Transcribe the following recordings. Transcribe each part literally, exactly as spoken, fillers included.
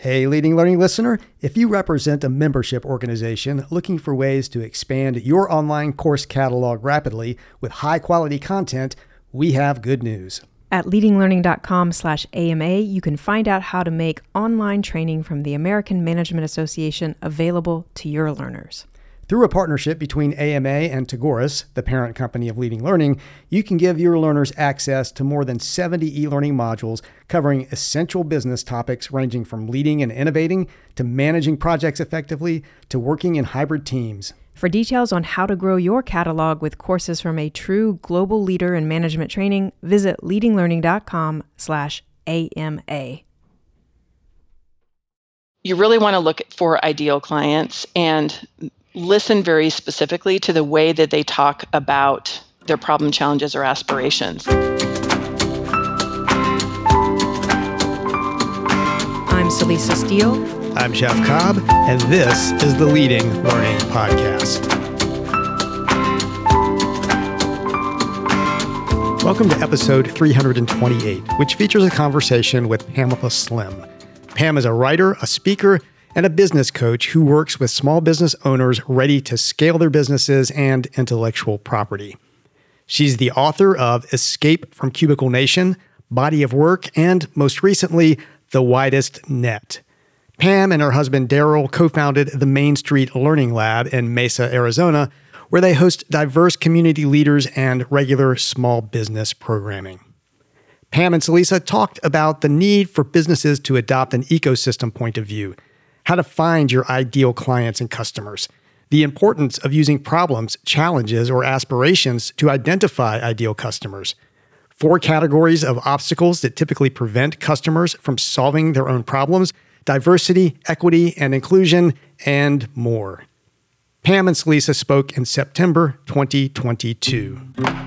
Hey, Leading Learning listener, if you represent a membership organization looking for ways to expand your online course catalog rapidly with high-quality content, we have good news. At leadinglearning.com slash AMA, you can find out how to make online training from the American Management Association available to your learners. Through a partnership between A M A and Tagoras, the parent company of Leading Learning, you can give your learners access to more than seventy e-learning modules covering essential business topics ranging from leading and innovating to managing projects effectively to working in hybrid teams. For details on how to grow your catalog with courses from a true global leader in management training, visit leadinglearning.com slash AMA. You really want to look for ideal clients and listen very specifically to the way that they talk about their problem, challenges, or aspirations. I'm Celisa Steele. I'm Jeff Cobb, and this is the Leading Learning Podcast. Welcome to episode three hundred twenty-eight, which features a conversation with Pamela Slim. Pam is a writer, a speaker, and a business coach who works with small business owners ready to scale their businesses and intellectual property. She's the author of Escape from Cubicle Nation, Body of Work, and most recently, The Widest Net. Pam and her husband Daryl co-founded the Main Street Learning Lab in Mesa, Arizona, where they host diverse community leaders and regular small business programming. Pam and Celisa talked about the need for businesses to adopt an ecosystem point of view, how to find your ideal clients and customers, the importance of using problems, challenges, or aspirations to identify ideal customers, four categories of obstacles that typically prevent customers from solving their own problems, diversity, equity, and inclusion, and more. Pam and Celisa spoke in September twenty twenty-two.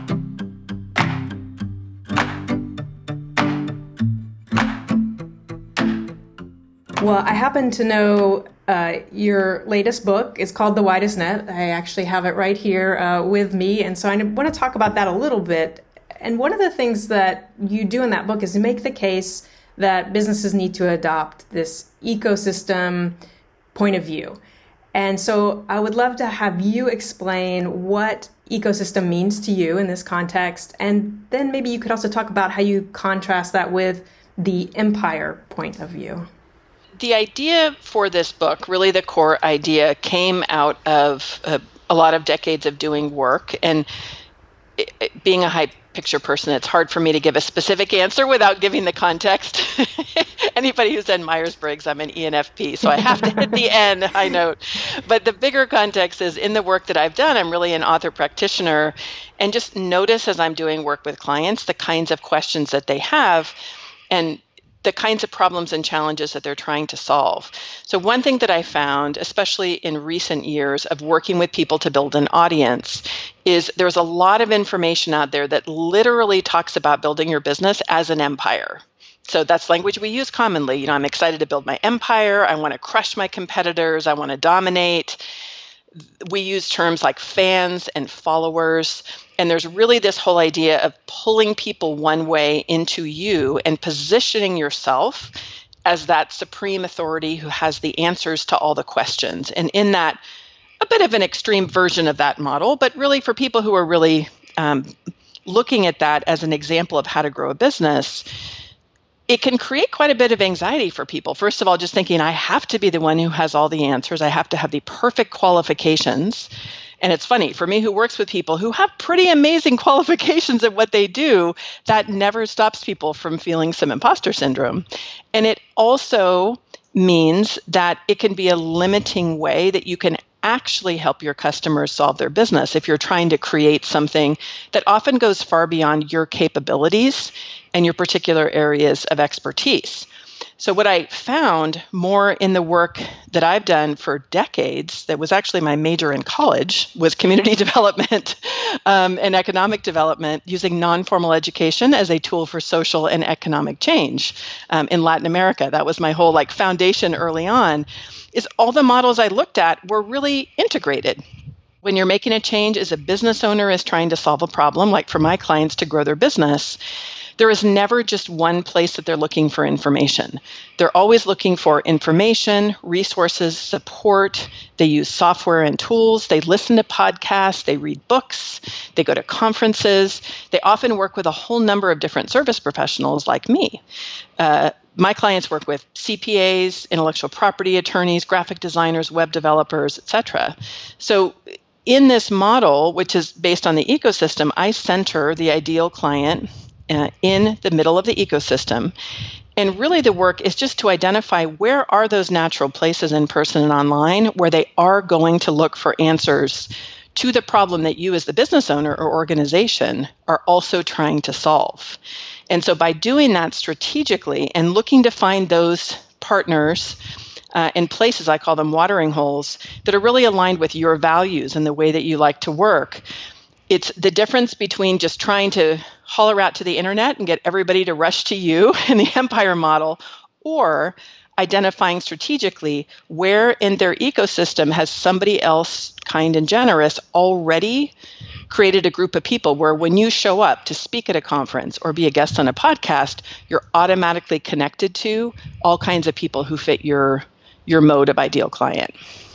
Well, I happen to know uh, your latest book is called The Widest Net. I actually have it right here uh, with me, and so I want to talk about that a little bit. And one of the things that you do in that book is to make the case that businesses need to adopt this ecosystem point of view. And so I would love to have you explain what ecosystem means to you in this context, and then maybe you could also talk about how you contrast that with the empire point of view. The idea for this book, really the core idea, came out of uh, a lot of decades of doing work. And it, it, being a high picture person, it's hard for me to give a specific answer without giving the context. Anybody who's done Myers-Briggs, I'm an E N F P, so I have to hit the end high note. But the bigger context is in the work that I've done, I'm really an author practitioner, and just notice as I'm doing work with clients, the kinds of questions that they have, and the kinds of problems and challenges that they're trying to solve. So one thing that I found, especially in recent years of working with people to build an audience, is there's a lot of information out there that literally talks about building your business as an empire. So that's language we use commonly. You know, I'm excited to build my empire. I want to crush my competitors. I want to dominate. We use terms like fans and followers. And there's really this whole idea of pulling people one way into you and positioning yourself as that supreme authority who has the answers to all the questions. And in that, a bit of an extreme version of that model, but really for people who are really um, looking at that as an example of how to grow a business, it can create quite a bit of anxiety for people. First of all, just thinking, I have to be the one who has all the answers. I have to have the perfect qualifications. And it's funny, for me who works with people who have pretty amazing qualifications at what they do, that never stops people from feeling some imposter syndrome. And it also means that it can be a limiting way that you can actually help your customers solve their business if you're trying to create something that often goes far beyond your capabilities and your particular areas of expertise. So what I found more in the work that I've done for decades, that was actually my major in college, was community development um, and economic development using non-formal education as a tool for social and economic change um, in Latin America. That was my whole like foundation early on, is all the models I looked at were really integrated. When you're making a change as a business owner is trying to solve a problem, like for my clients to grow their business, there is never just one place that they're looking for information. They're always looking for information, resources, support. They use software and tools. They listen to podcasts. They read books. They go to conferences. They often work with a whole number of different service professionals like me. Uh, my clients work with C P As, intellectual property attorneys, graphic designers, web developers, et cetera. So in this model, which is based on the ecosystem, I center the ideal client uh, in the middle of the ecosystem. And really the work is just to identify where are those natural places in person and online where they are going to look for answers to the problem that you as the business owner or organization are also trying to solve. And so by doing that strategically and looking to find those partners uh, in places, I call them watering holes, that are really aligned with your values and the way that you like to work, it's the difference between just trying to holler out to the internet and get everybody to rush to you in the empire model, or identifying strategically where in their ecosystem has somebody else, kind and generous, already created a group of people where when you show up to speak at a conference or be a guest on a podcast, you're automatically connected to all kinds of people who fit your your mode of ideal client.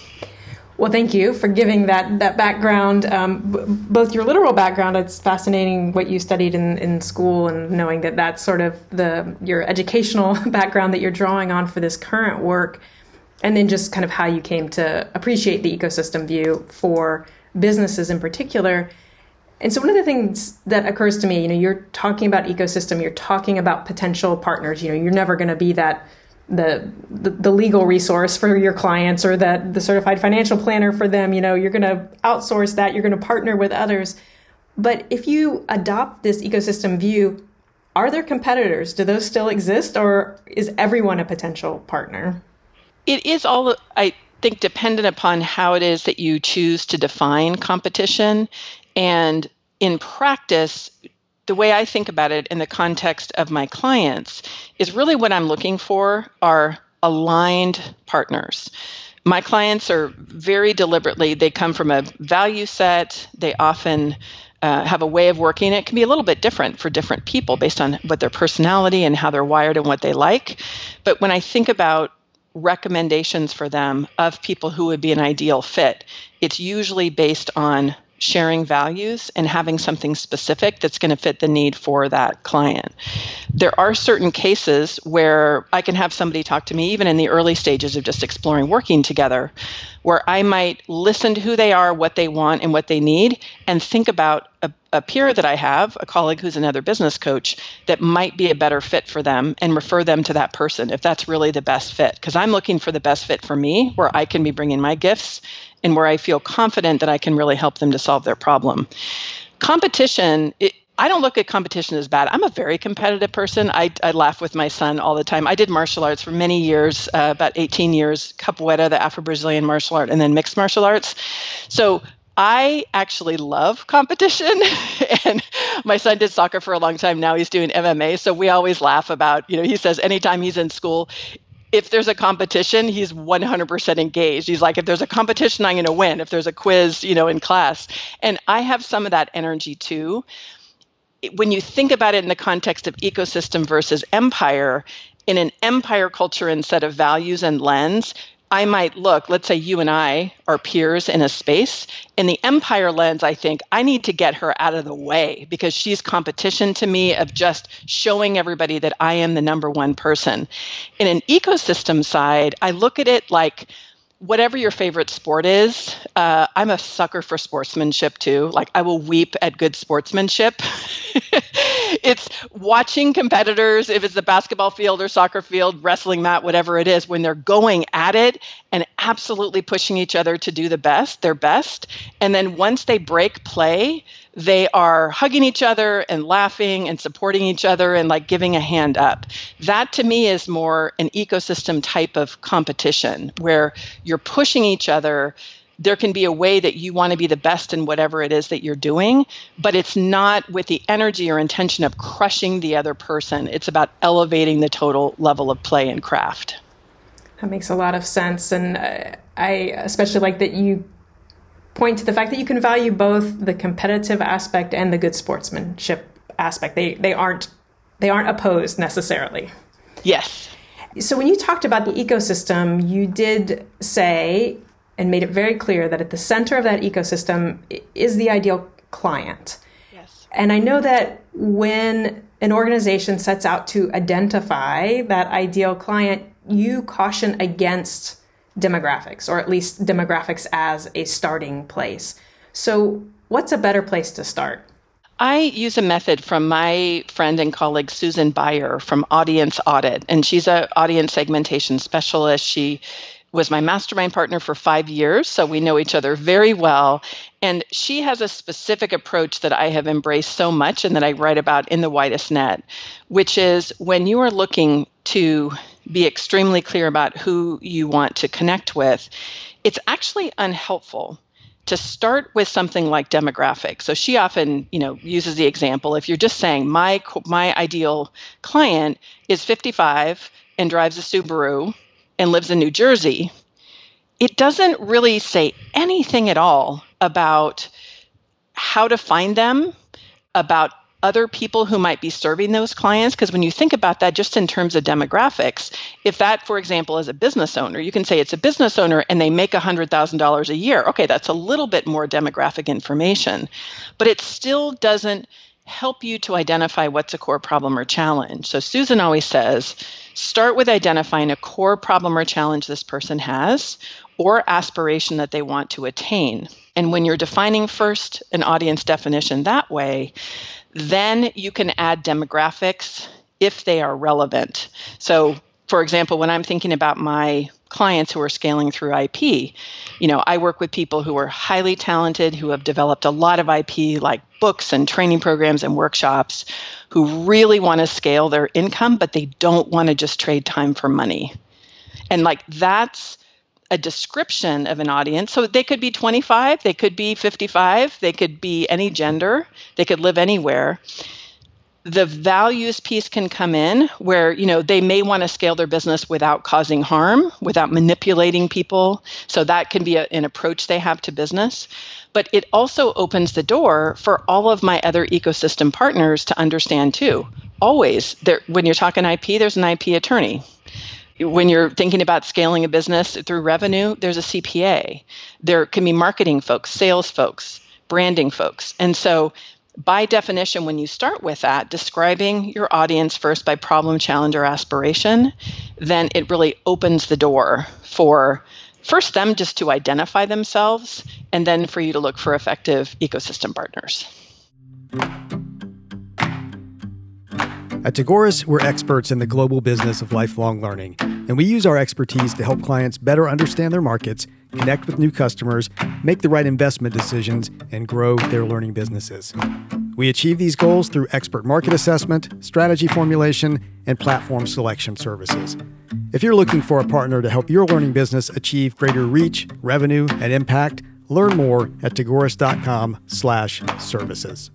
Well, thank you for giving that that background, um, b- both your literal background. It's fascinating what you studied in, in school, and knowing that that's sort of the your educational background that you're drawing on for this current work, and then just kind of how you came to appreciate the ecosystem view for businesses in particular. And so one of the things that occurs to me, you know, you're talking about ecosystem, you're talking about potential partners. You know, you're never going to be that The, the the legal resource for your clients or that the certified financial planner for them. You know, you're going to outsource that, you're going to partner with others. But if you adopt this ecosystem view, are there competitors? Do those still exist, or is everyone a potential partner? It is all, I think, dependent upon how it is that you choose to define competition. And in practice, the way I think about it in the context of my clients is really what I'm looking for are aligned partners. My clients are very deliberately, they come from a value set. They often uh, have a way of working. It can be a little bit different for different people based on what their personality and how they're wired and what they like. But when I think about recommendations for them of people who would be an ideal fit, it's usually based on sharing values and having something specific that's going to fit the need for that client. There are certain cases where I can have somebody talk to me, even in the early stages of just exploring working together, where I might listen to who they are, what they want, and what they need, and think about a, a peer that I have, a colleague who's another business coach, that might be a better fit for them, and refer them to that person if that's really the best fit. Because I'm looking for the best fit for me, where I can be bringing my gifts and where I feel confident that I can really help them to solve their problem. Competition, it, I don't look at competition as bad. I'm a very competitive person. I, I laugh with my son all the time. I did martial arts for many years, uh, about eighteen years, capoeira, the Afro-Brazilian martial art, and then mixed martial arts. So I actually love competition. And my son did soccer for a long time. Now he's doing M M A. So we always laugh about, you know, he says anytime he's in school, if there's a competition, he's one hundred percent engaged. He's like, if there's a competition, I'm going to win. If there's a quiz, you know, in class. And I have some of that energy too. When you think about it in the context of ecosystem versus empire, in an empire culture and set of values and lens, I might look, let's say you and I are peers in a space. In the empire lens, I think I need to get her out of the way because she's competition to me of just showing everybody that I am the number one person. In an ecosystem side, I look at it like whatever your favorite sport is. uh, I'm a sucker for sportsmanship too. Like I will weep at good sportsmanship. It's watching competitors, if it's the basketball field or soccer field, wrestling mat, whatever it is, when they're going at it and absolutely pushing each other to do the best, their best. And then once they break play, they are hugging each other and laughing and supporting each other and like giving a hand up. That to me is more an ecosystem type of competition where you're pushing each other. There can be a way that you want to be the best in whatever it is that you're doing, but it's not with the energy or intention of crushing the other person. It's about elevating the total level of play and craft. That makes a lot of sense. And uh, I especially like that you point to the fact that you can value both the competitive aspect and the good sportsmanship aspect. They they aren't they aren't opposed necessarily. Yes. So when you talked about the ecosystem, you did say and made it very clear that at the center of that ecosystem is the ideal client. Yes. And I know that when an organization sets out to identify that ideal client, you caution against demographics, or at least demographics as a starting place. So what's a better place to start? I use a method from my friend and colleague, Susan Beyer from Audience Audit, and she's an audience segmentation specialist. She was my mastermind partner for five years, so we know each other very well. And she has a specific approach that I have embraced so much and that I write about in The Widest Net, which is when you are looking to be extremely clear about who you want to connect with, it's actually unhelpful to start with something like demographics. So she often, you know, uses the example, if you're just saying my my ideal client is fifty-five and drives a Subaru and lives in New Jersey, it doesn't really say anything at all about how to find them, about other people who might be serving those clients. Because when you think about that just in terms of demographics, if that, for example, is a business owner, you can say it's a business owner and they make one hundred thousand dollars a year. Okay, that's a little bit more demographic information, but it still doesn't help you to identify what's a core problem or challenge. So Susan always says, start with identifying a core problem or challenge this person has or aspiration that they want to attain. And when you're defining first an audience definition that way, then you can add demographics if they are relevant. So, for example, when I'm thinking about my clients who are scaling through I P, you know, I work with people who are highly talented, who have developed a lot of I P, like books and training programs and workshops, who really want to scale their income, but they don't want to just trade time for money. And like that's a description of an audience. So they could be twenty-five, they could be fifty-five, they could be any gender, they could live anywhere. The values piece can come in where, you know, they may want to scale their business without causing harm, without manipulating people. So that can be a, an approach they have to business. But it also opens the door for all of my other ecosystem partners to understand too. Always, there, when you're talking I P, there's an I P attorney. When you're thinking about scaling a business through revenue, there's a C P A. There can be marketing folks, sales folks, branding folks. And so by definition, when you start with that, describing your audience first by problem, challenge, or aspiration, then it really opens the door for first them just to identify themselves, and then for you to look for effective ecosystem partners. At Tagoras, we're experts in the global business of lifelong learning, and we use our expertise to help clients better understand their markets, connect with new customers, make the right investment decisions, and grow their learning businesses. We achieve these goals through expert market assessment, strategy formulation, and platform selection services. If you're looking for a partner to help your learning business achieve greater reach, revenue, and impact, learn more at tagoras.com slash services.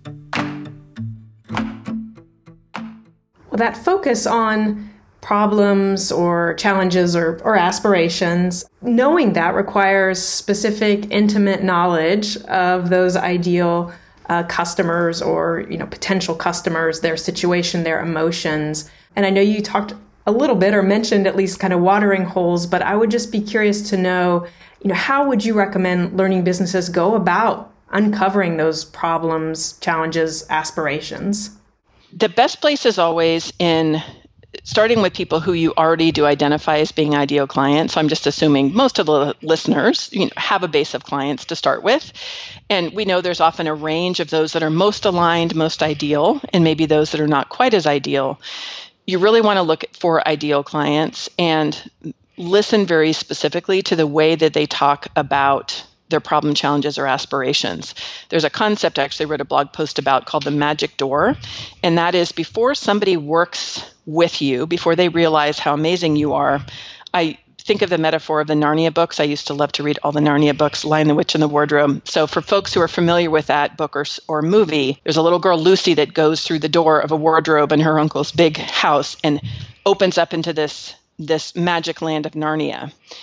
Well, that focus on problems or challenges or, or aspirations, knowing that requires specific, intimate knowledge of those ideal uh, customers or, you know, potential customers, their situation, their emotions. And I know you talked a little bit or mentioned at least kind of watering holes, but I would just be curious to know, you know, how would you recommend learning businesses go about uncovering those problems, challenges, aspirations? The best place is always in starting with people who you already do identify as being ideal clients. So I'm just assuming most of the listeners, you know, have a base of clients to start with. And we know there's often a range of those that are most aligned, most ideal, and maybe those that are not quite as ideal. You really want to look for ideal clients and listen very specifically to the way that they talk about their problem, challenges, or aspirations. There's a concept I actually wrote a blog post about called the magic door. And that is before somebody works with you, before they realize how amazing you are, I think of the metaphor of the Narnia books. I used to love to read all the Narnia books, Lion, the Witch, and the Wardrobe. So for folks who are familiar with that book or, or movie, there's a little girl, Lucy, that goes through the door of a wardrobe in her uncle's big house and opens up into this, this magic land of Narnia.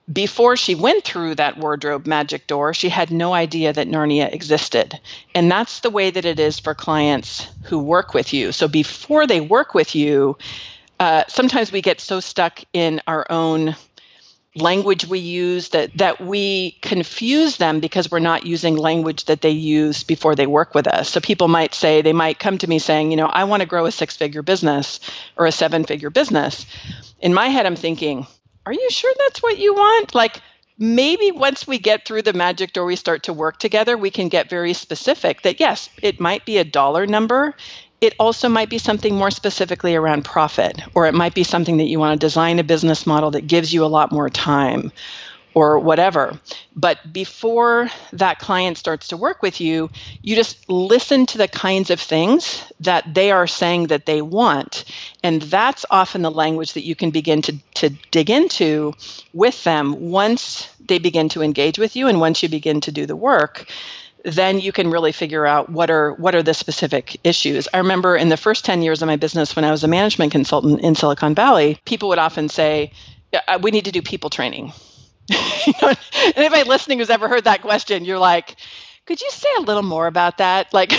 before she went through that wardrobe magic door, she had no idea that Narnia existed. And that's the way that it is for clients who work with you. So before they work with you, uh, sometimes we get so stuck in our own language we use that that we confuse them because we're not using language that they use before they work with us. So people might say, they might come to me saying, you know, I want to grow a six-figure business or a seven-figure business. In my head, I'm thinking, are you sure that's what you want? Like, maybe once we get through the magic door, we start to work together, we can get very specific that, yes, it might be a dollar number. It also might be something more specifically around profit, or it might be something that you want to design a business model that gives you a lot more time or whatever. But before that client starts to work with you, you just listen to the kinds of things that they are saying that they want. And that's often the language that you can begin to, to dig into with them once they begin to engage with you and once you begin to do the work. Then you can really figure out what are what are the specific issues. I remember in the first ten years of my business when I was a management consultant in Silicon Valley, people would often say, yeah, we need to do people training. You know, anybody listening who's ever heard that question, you're like, could you say a little more about that? Like,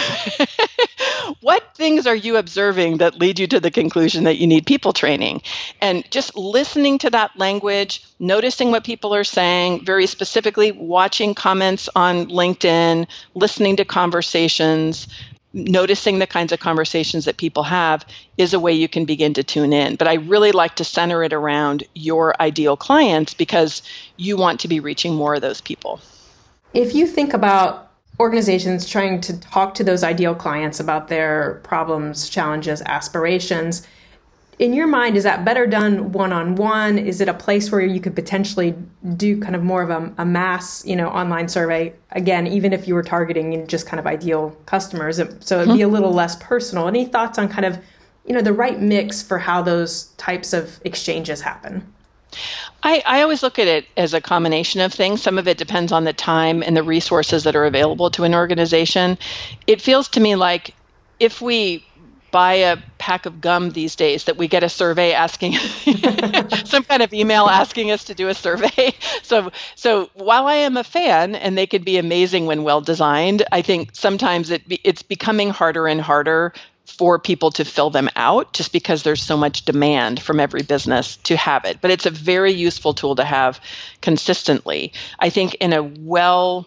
what things are you observing that lead you to the conclusion that you need people training? And just listening to that language, noticing what people are saying, very specifically watching comments on LinkedIn, listening to conversations, noticing the kinds of conversations that people have is a way you can begin to tune in. But I really like to center it around your ideal clients because you want to be reaching more of those people. If you think about organizations trying to talk to those ideal clients about their problems, challenges, aspirations, in your mind, is that better done one-on-one? Is it a place where you could potentially do kind of more of a, a mass, you know, online survey? Again, even if you were targeting just kind of ideal customers, so it'd be a little less personal. Any thoughts on kind of, you know, the right mix for how those types of exchanges happen? I, I always look at it as a combination of things. Some of it depends on the time and the resources that are available to an organization. It feels to me like if we buy a pack of gum these days, that we get a survey asking, some kind of email asking us to do a survey. So so while I am a fan, and they could be amazing when well designed, I think sometimes it be, it's becoming harder and harder for people to fill them out just because there's so much demand from every business to have it. But it's a very useful tool to have consistently. I think in a well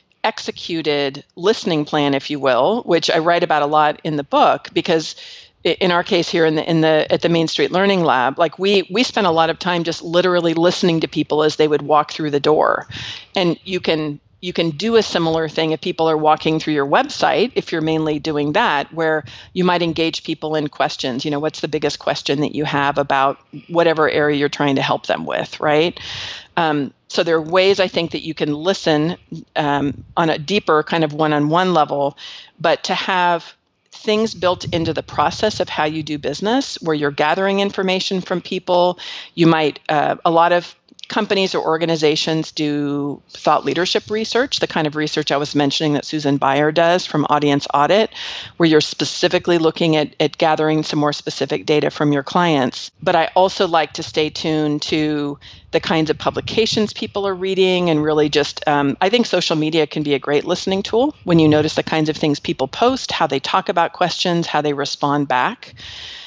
executed listening plan, if you will, which I write about a lot in the book, because in our case here in the in the at the Main Street Learning Lab, like we we spent a lot of time just literally listening to people as they would walk through the door. And you can you can do a similar thing if people are walking through your website, if you're mainly doing that, where you might engage people in questions. You know, what's the biggest question that you have about whatever area you're trying to help them with, right? Um, so there are ways I think that you can listen um, on a deeper kind of one-on-one level, but to have things built into the process of how you do business, where you're gathering information from people. You might, uh, a lot of companies or organizations do thought leadership research, the kind of research I was mentioning that Susan Beyer does from Audience Audit, where you're specifically looking at, at gathering some more specific data from your clients. But I also like to stay tuned to the kinds of publications people are reading, and really just, um, I think social media can be a great listening tool when you notice the kinds of things people post, how they talk about questions, how they respond back.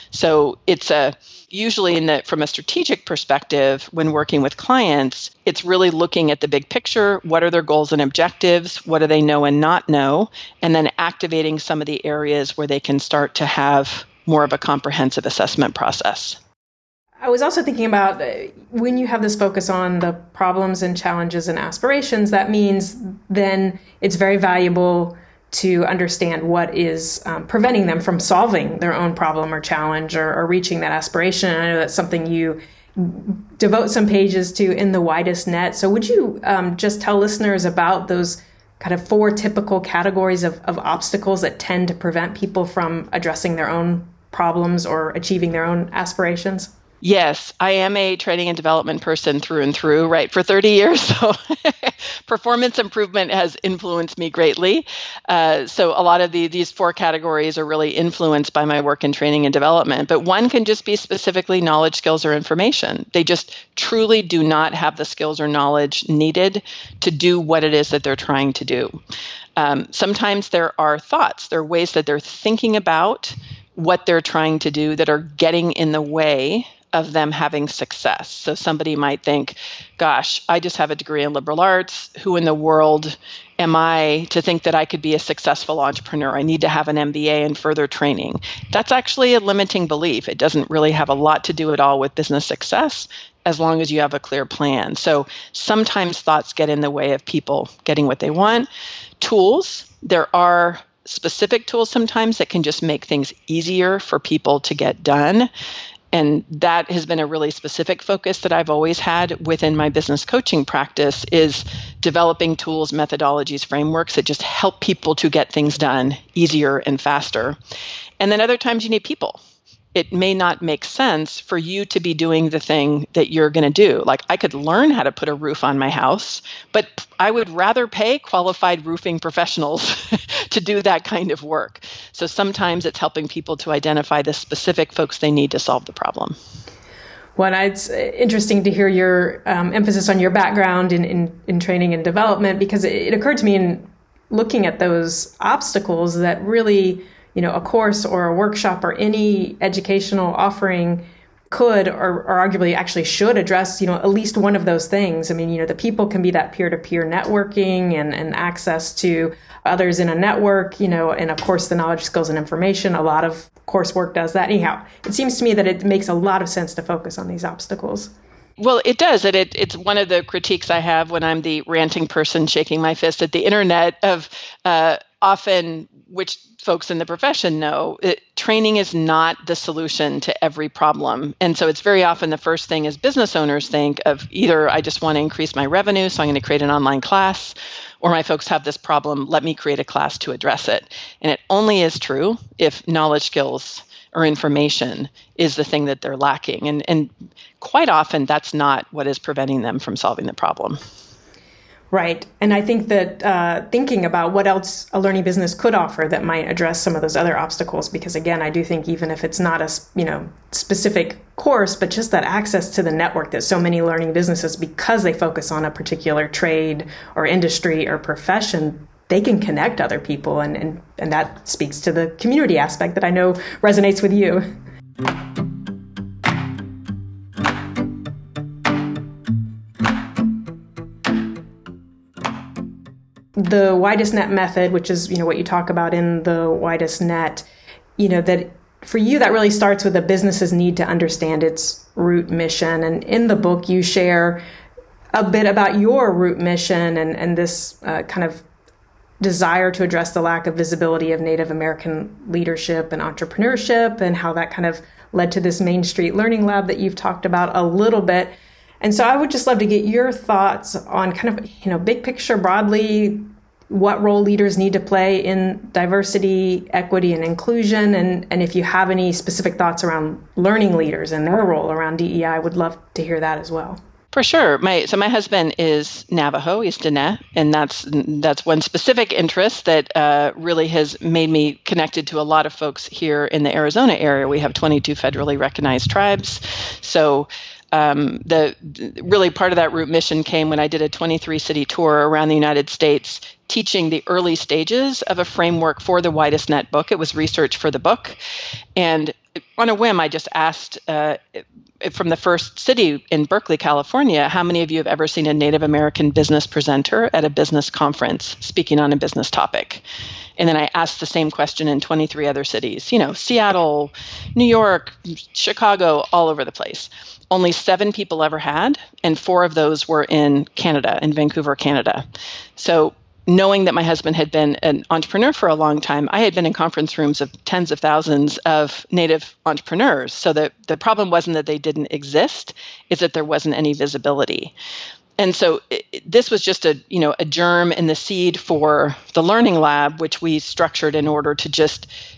So it's a usually in the from a strategic perspective, when working with clients, it's really looking at the big picture. What are their goals and objectives? What do they know and not know? And then activating some of the areas where they can start to have more of a comprehensive assessment process. I was also thinking about uh, when you have this focus on the problems and challenges and aspirations, that means then it's very valuable to understand what is um, preventing them from solving their own problem or challenge or, or reaching that aspiration. And I know that's something you devote some pages to in The Widest Net. So would you um, just tell listeners about those kind of four typical categories of, of obstacles that tend to prevent people from addressing their own problems or achieving their own aspirations? Yes, I am a training and development person through and through, right, for thirty years. So performance improvement has influenced me greatly. Uh, so a lot of the, these four categories are really influenced by my work in training and development. But one can just be specifically knowledge, skills, or information. They just truly do not have the skills or knowledge needed to do what it is that they're trying to do. Um, sometimes there are thoughts, there are ways that they're thinking about what they're trying to do that are getting in the way of them having success. So somebody might think, gosh, I just have a degree in liberal arts. Who in the world am I to think that I could be a successful entrepreneur? I need to have an M B A and further training. That's actually a limiting belief. It doesn't really have a lot to do at all with business success as long as you have a clear plan. So sometimes thoughts get in the way of people getting what they want. Tools, there are specific tools sometimes that can just make things easier for people to get done. And that has been a really specific focus that I've always had within my business coaching practice is developing tools, methodologies, frameworks that just help people to get things done easier and faster. And then other times you need people. It may not make sense for you to be doing the thing that you're going to do. Like I could learn how to put a roof on my house, but I would rather pay qualified roofing professionals to do that kind of work. So sometimes it's helping people to identify the specific folks they need to solve the problem. Well, it's interesting to hear your um, emphasis on your background in, in, in training and development, because it, it occurred to me in looking at those obstacles that really, you know, a course or a workshop or any educational offering could or, or arguably actually should address, you know, at least one of those things. I mean, you know, the people can be that peer-to-peer networking and, and access to others in a network, you know, and of course the knowledge, skills, and information. A lot of coursework does that. Anyhow, it seems to me that it makes a lot of sense to focus on these obstacles. Well, it does. And it, it's one of the critiques I have when I'm the ranting person shaking my fist at the internet of uh, often, which folks in the profession know, it, training is not the solution to every problem. And so it's very often the first thing as business owners think of either I just want to increase my revenue, so I'm going to create an online class, or my folks have this problem, let me create a class to address it. And it only is true if knowledge, skills, or information is the thing that they're lacking. And, and quite often that's not what is preventing them from solving the problem. Right. And I think that uh, thinking about what else a learning business could offer that might address some of those other obstacles, because again, I do think even if it's not a you know specific course, but just that access to the network that so many learning businesses, because they focus on a particular trade or industry or profession, they can connect other people. And, and, and that speaks to the community aspect that I know resonates with you. The widest net method, which is, you know, what you talk about in the widest net, you know, that for you, that really starts with a business's need to understand its root mission. And in the book, you share a bit about your root mission and, and this uh, kind of desire to address the lack of visibility of Native American leadership and entrepreneurship, and how that kind of led to this Main Street Learning Lab that you've talked about a little bit. And so I would just love to get your thoughts on kind of, you know, big picture broadly, what role leaders need to play in diversity, equity, and inclusion. And, and if you have any specific thoughts around learning leaders and their role around D E I, I would love to hear that as well. For sure. My so my husband is Navajo, he's Diné, and that's that's one specific interest that uh, really has made me connected to a lot of folks here in the Arizona area. We have twenty-two federally recognized tribes. So um, the really part of that root mission came when I did a twenty-three city tour around the United States, teaching the early stages of a framework for the Widest Net book. It was research for the book. And on a whim, I just asked uh, from the first city in Berkeley, California, how many of you have ever seen a Native American business presenter at a business conference speaking on a business topic? And then I asked the same question in twenty-three other cities, you know, Seattle, New York, Chicago, all over the place. Only seven people ever had, and four of those were in Canada, in Vancouver, Canada. So knowing that my husband had been an entrepreneur for a long time, I had been in conference rooms of tens of thousands of Native entrepreneurs. So the, the problem wasn't that they didn't exist, it's that there wasn't any visibility. And so it, this was just a, you know, a germ in the seed for the Learning Lab, which we structured in order to just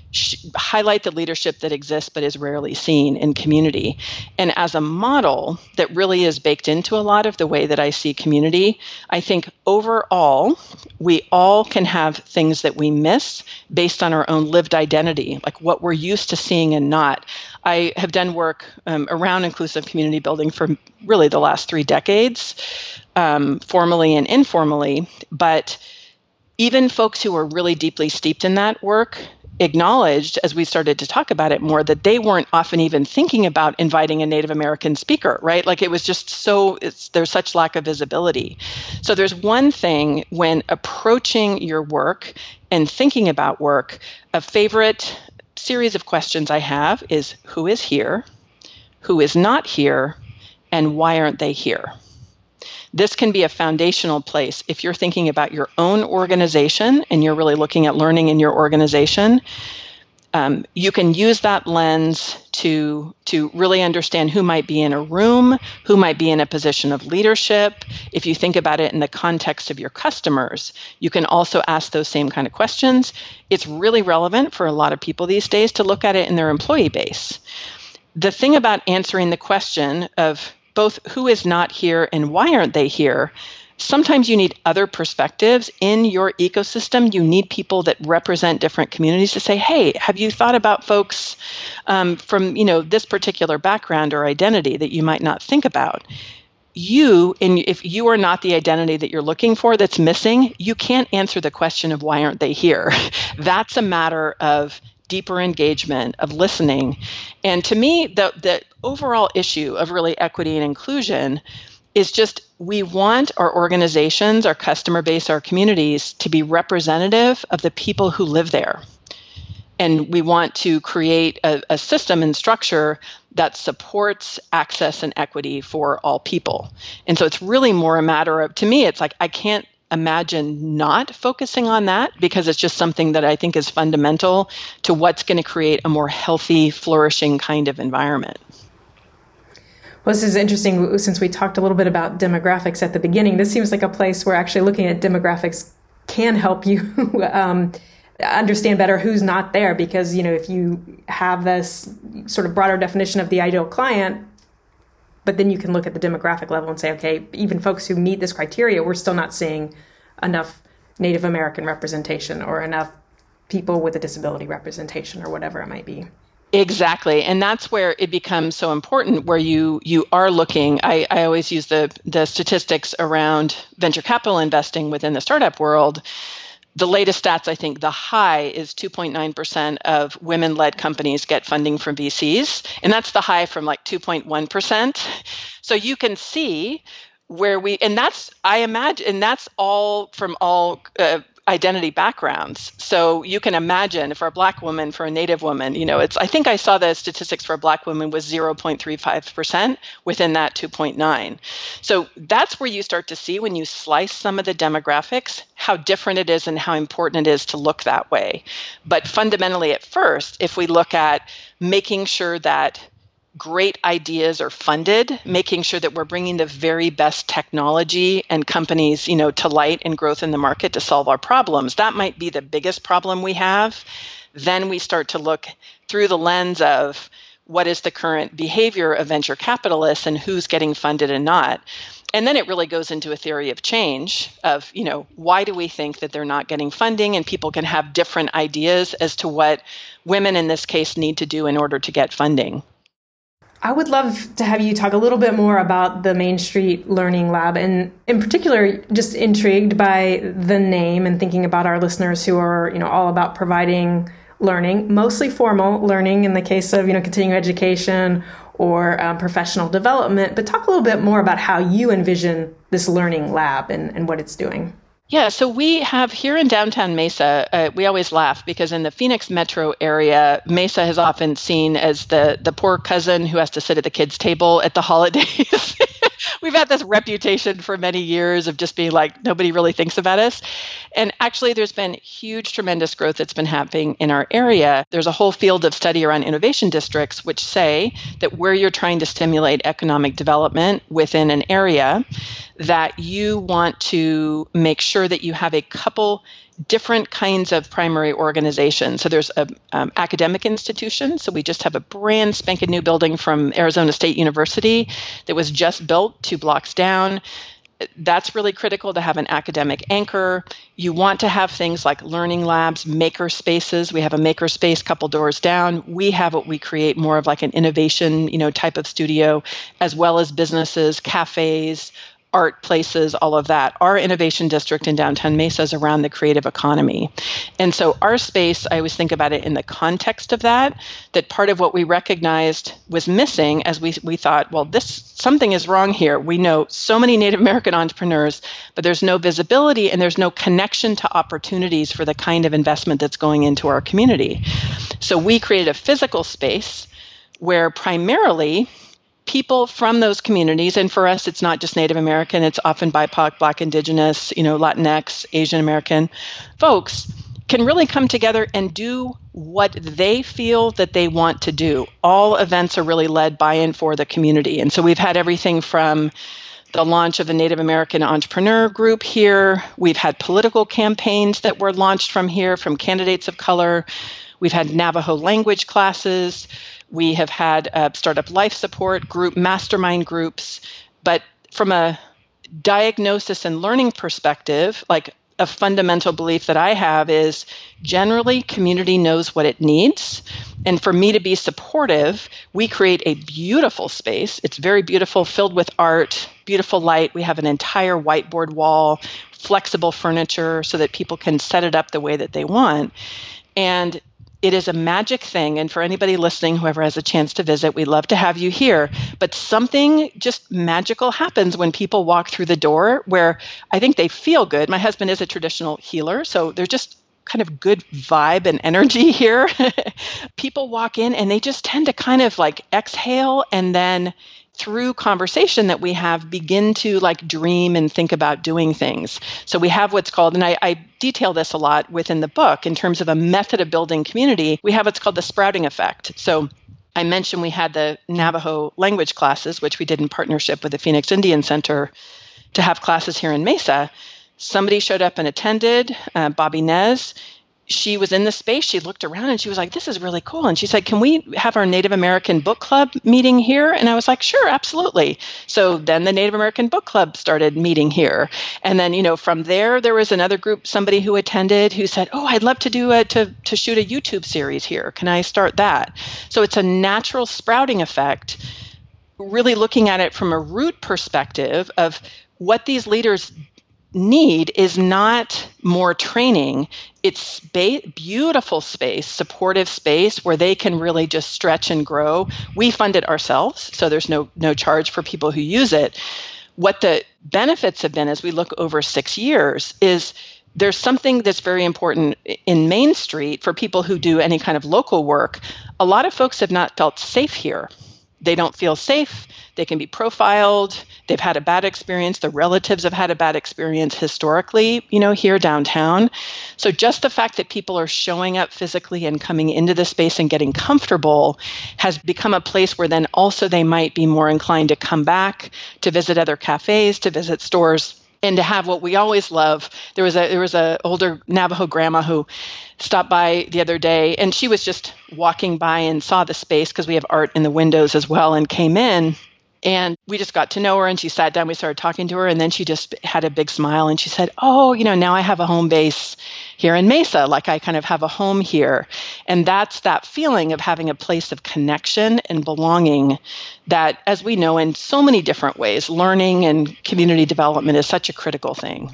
sh- highlight the leadership that exists but is rarely seen in community. And as a model that really is baked into a lot of the way that I see community, I think overall, we all can have things that we miss based on our own lived identity, like what we're used to seeing and not. I have done work um, around inclusive community building for really the last three decades, um, formally and informally, but even folks who were really deeply steeped in that work acknowledged, as we started to talk about it more, that they weren't often even thinking about inviting a Native American speaker, right? Like it was just so, it's, there's such lack of visibility. So there's one thing when approaching your work and thinking about work, a favorite series of questions I have is who is here, who is not here, and why aren't they here? This can be a foundational place if you're thinking about your own organization and you're really looking at learning in your organization. Um, you can use that lens to, to really understand who might be in a room, who might be in a position of leadership. If you think about it in the context of your customers, you can also ask those same kind of questions. It's really relevant for a lot of people these days to look at it in their employee base. The thing about answering the question of both who is not here and why aren't they here, sometimes you need other perspectives in your ecosystem. You need people that represent different communities to say, hey, have you thought about folks um, from, you know, this particular background or identity that you might not think about? You, and if you are not the identity that you're looking for that's missing, you can't answer the question of why aren't they here. That's a matter of deeper engagement, of listening. And to me, the, the overall issue of really equity and inclusion is just we want our organizations, our customer base, our communities to be representative of the people who live there. And we want to create a, a system and structure that supports access and equity for all people. And so it's really more a matter of, to me, it's like I can't imagine not focusing on that because it's just something that I think is fundamental to what's going to create a more healthy, flourishing kind of environment. Well, this is interesting since we talked a little bit about demographics at the beginning. This seems like a place where actually looking at demographics can help you um, understand better who's not there, because, you know, if you have this sort of broader definition of the ideal client, but then you can look at the demographic level and say, okay, even folks who meet this criteria, we're still not seeing enough Native American representation or enough people with a disability representation or whatever it might be. Exactly. And that's where it becomes so important, where you you are looking. I, I always use the the statistics around venture capital investing within the startup world. The latest stats, I think the high is two point nine percent of women-led companies get funding from V Cs. And that's the high from like two point one percent. So you can see where we, and that's, I imagine, and that's all from all uh, identity backgrounds. So you can imagine for a Black woman, for a Native woman, you know, it's, I think I saw the statistics for a Black woman was zero point three five percent within that two point nine. So that's where you start to see, when you slice some of the demographics, how different it is and how important it is to look that way. But fundamentally at first, if we look at making sure that great ideas are funded, making sure that we're bringing the very best technology and companies, you know, to light and growth in the market to solve our problems. That might be the biggest problem we have. Then we start to look through the lens of what is the current behavior of venture capitalists and who's getting funded and not. And then it really goes into a theory of change of, you know, why do we think that they're not getting funding? And people can have different ideas as to what women in this case need to do in order to get funding. I would love to have you talk a little bit more about the Main Street Learning Lab, and in particular, just intrigued by the name and thinking about our listeners who are, you know, all about providing learning, mostly formal learning in the case of, you know, continuing education or um, professional development. But talk a little bit more about how you envision this learning lab and, and what it's doing. Yeah, so we have here in downtown Mesa, uh, we always laugh because in the Phoenix metro area, Mesa is often seen as the, the poor cousin who has to sit at the kids' table at the holidays. We've had this reputation for many years of just being like, nobody really thinks about us. And actually, there's been huge, tremendous growth that's been happening in our area. There's a whole field of study around innovation districts, which say that where you're trying to stimulate economic development within an area, that you want to make sure that you have a couple different kinds of primary organizations. So there's a um, academic institution. So we just have a brand spanking new building from Arizona State University that was just built two blocks down. That's really critical to have an academic anchor. You want to have things like learning labs, maker spaces. We have a maker space a couple doors down. We have what we create more of like an innovation, you know, type of studio, as well as businesses, cafes, art places, all of that. Our innovation district in downtown Mesa is around the creative economy. And so our space, I always think about it in the context of that, that part of what we recognized was missing as we we thought, well, this something is wrong here. We know so many Native American entrepreneurs, but there's no visibility and there's no connection to opportunities for the kind of investment that's going into our community. So we created a physical space where primarily people from those communities, and for us, it's not just Native American, it's often B I P O C, Black, Indigenous, you know, Latinx, Asian American folks, can really come together and do what they feel that they want to do. All events are really led by and for the community. And so we've had everything from the launch of the Native American Entrepreneur Group here. We've had political campaigns that were launched from here, from candidates of color. We've had Navajo language classes. We have had uh, startup life support group, mastermind groups. But from a diagnosis and learning perspective, like a fundamental belief that I have is generally community knows what it needs. And for me to be supportive, we create a beautiful space. It's very beautiful, filled with art, beautiful light. We have an entire whiteboard wall, flexible furniture so that people can set it up the way that they want. And it is a magic thing. And for anybody listening, whoever has a chance to visit, we'd love to have you here. But something just magical happens when people walk through the door where I think they feel good. My husband is a traditional healer, so there's just kind of good vibe and energy here. People walk in and they just tend to kind of like exhale and then through conversation that we have, begin to like dream and think about doing things. So we have what's called, and I, I detail this a lot within the book in terms of a method of building community, we have what's called the sprouting effect. So I mentioned we had the Navajo language classes, which we did in partnership with the Phoenix Indian Center to have classes here in Mesa. Somebody showed up and attended, uh, Bobby Nez. She was in the space, she looked around and she was like, this is really cool. And she said, can we have our Native American book club meeting here? And I was like, sure, absolutely. So then the Native American book club started meeting here. And then, you know, from there, there was another group, somebody who attended who said, oh, I'd love to do a, to, to shoot a YouTube series here. Can I start that? So it's a natural sprouting effect, really looking at it from a root perspective of what these leaders need is not more training. It's space, beautiful space, supportive space where they can really just stretch and grow. We fund it ourselves, so there's no no charge for people who use it. What the benefits have been as we look over six years is there's something that's very important in Main Street for people who do any kind of local work. A lot of folks have not felt safe here. They don't feel safe. They can be profiled. They've had a bad experience. Their relatives have had a bad experience historically, you know, here downtown. So just the fact that people are showing up physically and coming into the space and getting comfortable has become a place where then also they might be more inclined to come back, to visit other cafes, to visit stores, and to have what we always love. There was a there was a older Navajo grandma who stopped by the other day, and she was just walking by and saw the space because we have art in the windows as well, and came in. And we just got to know her, and she sat down, we started talking to her, and then she just had a big smile, and she said, oh, you know, now I have a home base here in Mesa, like I kind of have a home here. And that's that feeling of having a place of connection and belonging that, as we know in so many different ways, learning and community development is such a critical thing.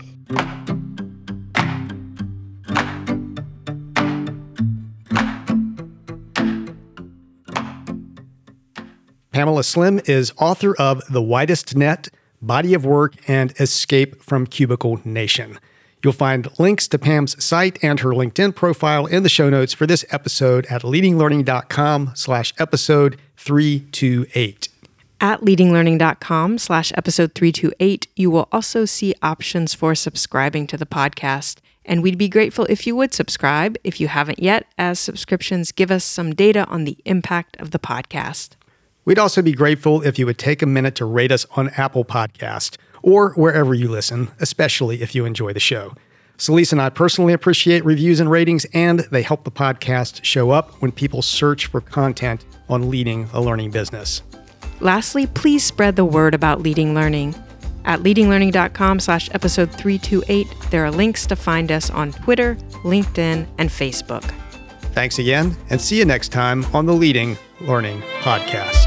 Pamela Slim is author of The Widest Net, Body of Work, and Escape from Cubicle Nation. You'll find links to Pam's site and her LinkedIn profile in the show notes for this episode at leadinglearning.com slash episode 328. At leadinglearning.com slash episode 328, you will also see options for subscribing to the podcast. And we'd be grateful if you would subscribe if you haven't yet, as subscriptions give us some data on the impact of the podcast. We'd also be grateful if you would take a minute to rate us on Apple Podcast or wherever you listen, especially if you enjoy the show. Celeste and I personally appreciate reviews and ratings, and they help the podcast show up when people search for content on leading a learning business. Lastly, please spread the word about Leading Learning. At leadinglearning.com slash episode 328, there are links to find us on Twitter, LinkedIn, and Facebook. Thanks again, and see you next time on the Leading Learning Podcast.